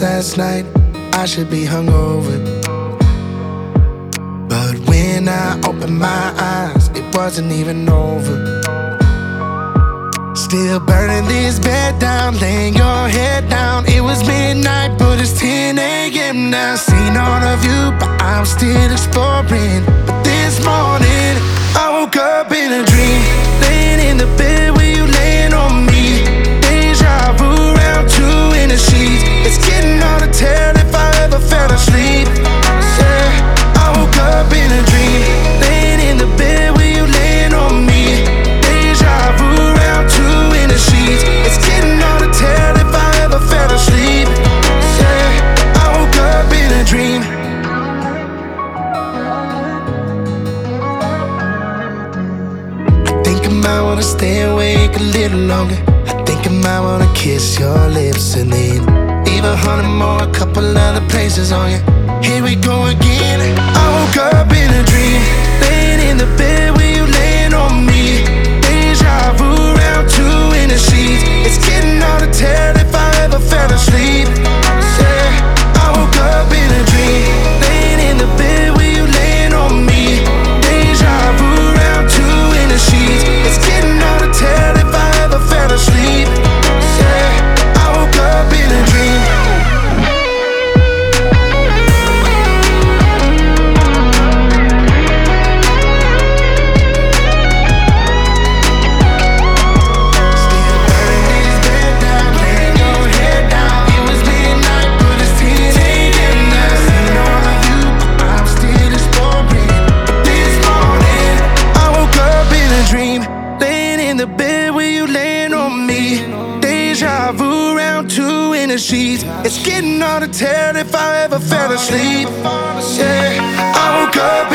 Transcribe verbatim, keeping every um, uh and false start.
last night, I should be hungover. But when I opened my eyes, it wasn't even over. Still burning this bed down, laying your head down. It was midnight, but it's ten A M now. Seen all of you, but I'm still exploring. But this morning, I woke up in a dream, laying in the bed with you laying on me. Deja vu, round two in the sheets. It's getting hard to tell if I ever fell asleep. Yeah, I woke up in a dream, laying in the bed with you laying on me. Deja vu, round two in the sheets. It's getting hard to tell if I ever fell asleep. Yeah, I woke up in a dream. I think I might wanna stay awake a little longer. I think I might wanna kiss your lips and then leave a hundred more, a couple other places on you. Here we go again. I woke up in a dream, laying in the bed with you laying on me. Deja vu, round two in the sheets. It's getting hard to tell if I ever fell asleep. Yeah, I woke up in a dream, laying in the bed with you laying on me. Deja vu, round two in the sheets. It's getting hard to tell if I ever fell asleep. Yeah, I woke up in a dream. Sheets. It's getting hard to tell if I ever fell asleep. Yeah, I woke up